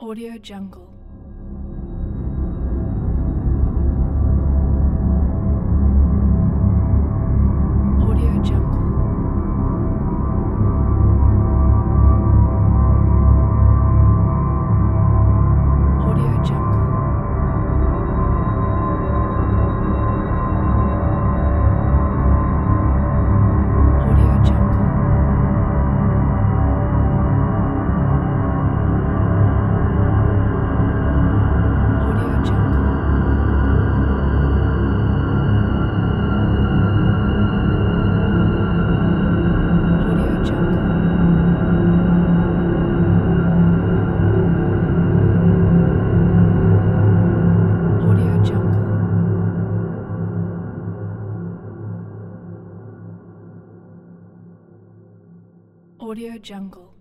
Audio Jungle. Audio Jungle. Audio Jungle. Audio Jungle. Audio Jungle. Audio Jungle. Audio Jungle. Audio Jungle.